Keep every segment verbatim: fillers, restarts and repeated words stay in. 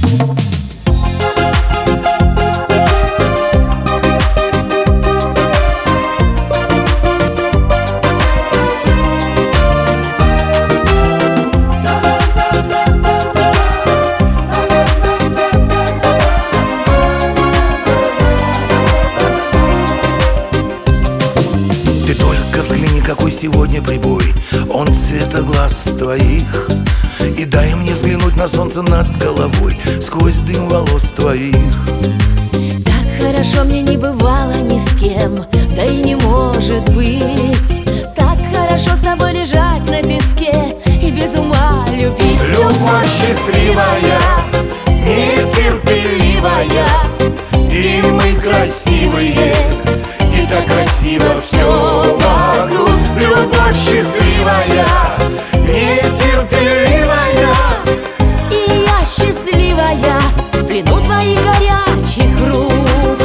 Какой сегодня прибой, он цвета глаз твоих. И дай мне взглянуть на солнце над головой сквозь дым волос твоих. Так хорошо мне не бывало ни с кем, да и не может быть. Так хорошо с тобой лежать на песке и без ума любить. Любовь счастливая, нетерпеливая, и мы красивые, и так красиво все вокруг. Любовь счастливая, нетерпеливая, и я счастливая в плену твоих горячих рук.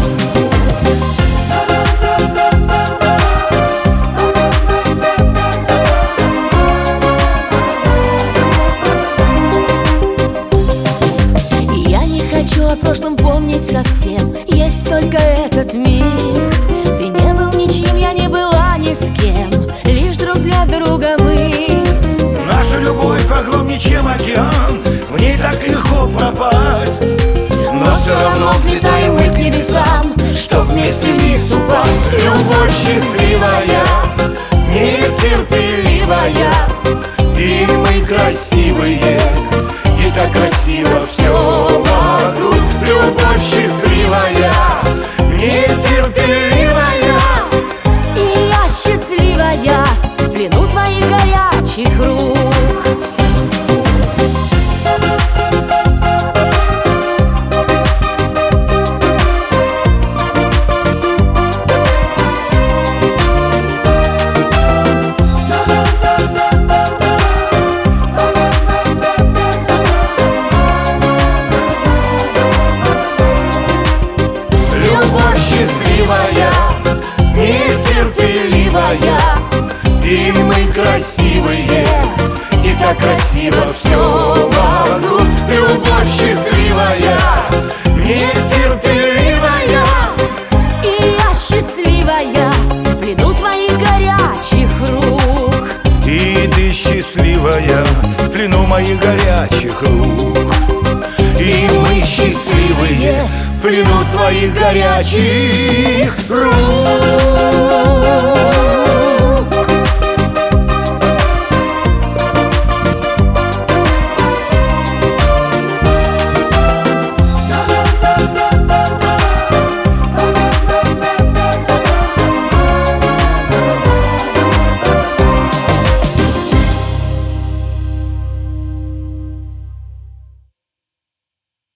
И я не хочу о прошлом помнить совсем, есть только этот миг. Ты не был ничем, я не была ни с кем, лишь друг для друга мы. Наша любовь огромнее, чем океан, в ней так легко пропасть. Но все равно взлетаем мы к небесам, чтоб вместе вниз упасть. Любовь счастливая, нетерпеливая, и мы красивые, и так красиво все вокруг. Любовь счастливая, нетерпеливая, и я счастливая в плену твоих горячих рук. Счастливая, нетерпеливая, и мы красивые, и так красиво все вокруг. Любовь счастливая, нетерпеливая, и я счастливая в плену твоих горячих рук. и ты счастливая в плену моих горячих рук. И мы счастливые в плену своих горячих рук.